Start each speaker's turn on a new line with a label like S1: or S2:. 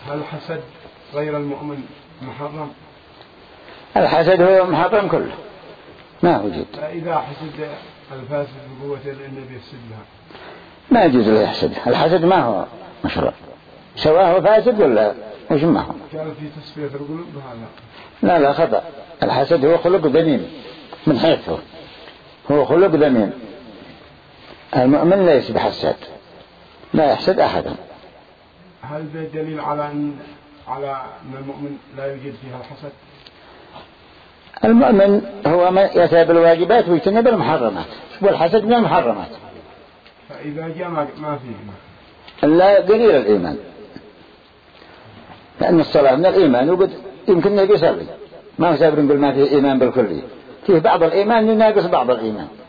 S1: هل حسد غير المؤمن محرم؟
S2: الحسد هو محرم كله ما وجد.
S1: إذا حسد الفاسد بقوة النبي يفسد لها
S2: ما يجوز له يحسد. الحسد ما هو مشروع سواء هو فاسد ولا مش ما هو.
S1: كان في تصفية القلوب بهذا.
S2: لا خطأ. الحسد هو خلق ذميم من حيث هو خلق ذميم. المؤمن ليس بحسد لا يحسد أحدا.
S1: هل ده دليل على أن المؤمن لا يوجد فيها الحسد؟
S2: المؤمن هو من يأتي بالواجبات ويجتنب المحرمات والحسد من المحرمات.
S1: فإذا جاء ما فيه
S2: لا قليل الإيمان لأن الصلاة من الإيمان وقد يمكن أن يصلي ما هو سابر نقول ما فيه إيمان بالكلية فيه بعض الإيمان يناقص بعض الإيمان.